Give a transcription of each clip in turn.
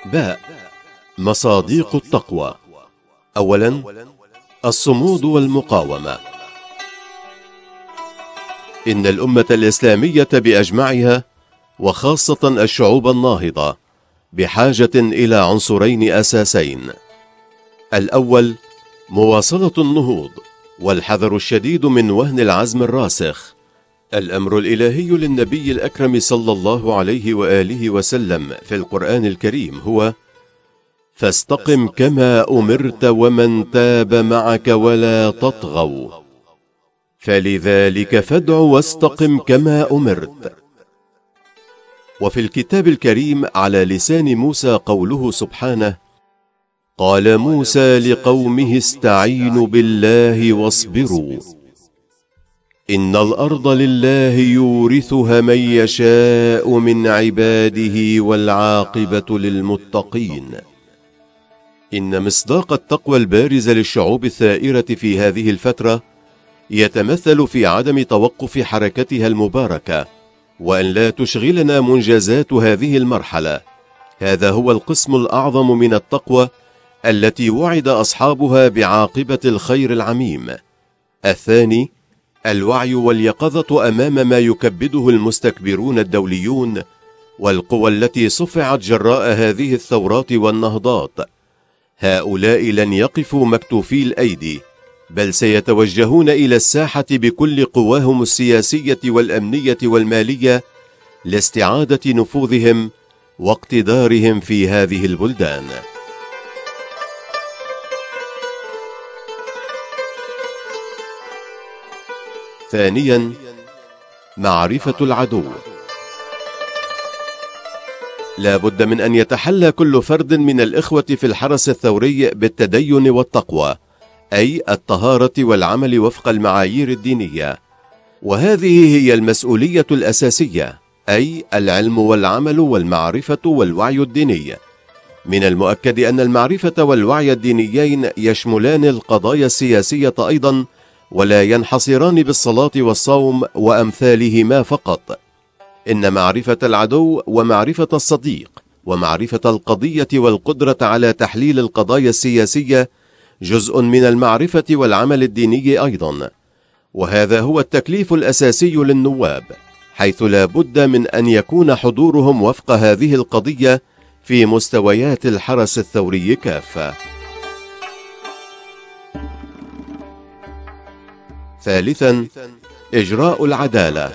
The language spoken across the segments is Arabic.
باء. مصادق التقوى. أولا، الصمود والمقاومة. إن الأمة الإسلامية بأجمعها وخاصة الشعوب الناهضة بحاجة إلى عنصرين أساسين: الأول مواصلة النهوض والحذر الشديد من وهن العزم الراسخ. الأمر الإلهي للنبي الأكرم صلى الله عليه وآله وسلم في القرآن الكريم هو: فاستقم كما أمرت ومن تاب معك ولا تطغوا، فلذلك فادع واستقم كما أمرت. وفي الكتاب الكريم على لسان موسى قوله سبحانه: قال موسى لقومه استعينوا بالله واصبروا إن الأرض لله يورثها من يشاء من عباده والعاقبة للمتقين. إن مصداق التقوى البارز للشعوب الثائرة في هذه الفترة يتمثل في عدم توقف حركتها المباركة، وأن لا تشغلنا منجزات هذه المرحلة. هذا هو القسم الأعظم من التقوى التي وعد أصحابها بعاقبة الخير العميم. الثاني، الوعي واليقظة أمام ما يكبده المستكبرون الدوليون والقوى التي صفعت جراء هذه الثورات والنهضات. هؤلاء لن يقفوا مكتوفي الأيدي، بل سيتوجهون إلى الساحة بكل قواهم السياسية والأمنية والمالية لاستعادة نفوذهم واقتدارهم في هذه البلدان. ثانيا، معرفة العدو. لا بد من أن يتحلى كل فرد من الإخوة في الحرس الثوري بالتدين والتقوى، أي الطهارة والعمل وفق المعايير الدينية، وهذه هي المسؤولية الأساسية، أي العلم والعمل والمعرفة والوعي الديني. من المؤكد أن المعرفة والوعي الدينيين يشملان القضايا السياسية أيضا، ولا ينحصران بالصلاة والصوم وأمثالهما فقط. إن معرفة العدو ومعرفة الصديق ومعرفة القضية والقدرة على تحليل القضايا السياسية جزء من المعرفة والعمل الديني أيضا، وهذا هو التكليف الأساسي للنواب، حيث لا بد من أن يكون حضورهم وفق هذه القضية في مستويات الحرس الثوري كافة. ثالثا، إجراء العدالة.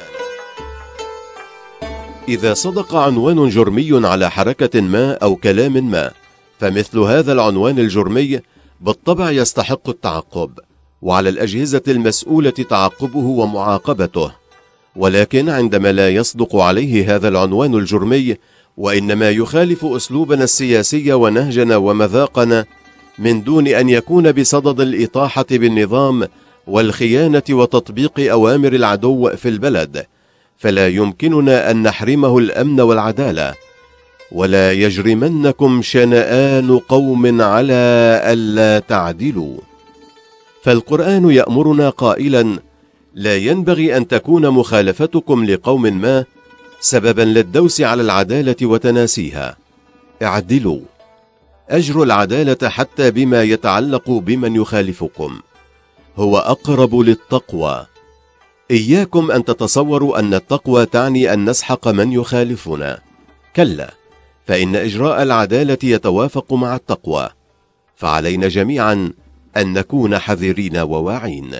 إذا صدق عنوان جرمي على حركة ما أو كلام ما، فمثل هذا العنوان الجرمي بالطبع يستحق التعقب، وعلى الأجهزة المسؤولة تعقبه ومعاقبته. ولكن عندما لا يصدق عليه هذا العنوان الجرمي، وإنما يخالف أسلوبنا السياسي ونهجنا ومذاقنا، من دون أن يكون بصدد الإطاحة بالنظام والخيانة وتطبيق أوامر العدو في البلد، فلا يمكننا أن نحرمه الأمن والعدالة. ولا يجرمنكم شنآن قوم على ألا تعدلوا. فالقرآن يأمرنا قائلا: لا ينبغي أن تكون مخالفتكم لقوم ما سببا للدوس على العدالة وتناسيها. اعدلوا، أجروا العدالة حتى بما يتعلق بمن يخالفكم، هو أقرب للتقوى. إياكم أن تتصوروا أن التقوى تعني أن نسحق من يخالفنا، كلا، فإن إجراء العدالة يتوافق مع التقوى، فعلينا جميعا أن نكون حذرين وواعين.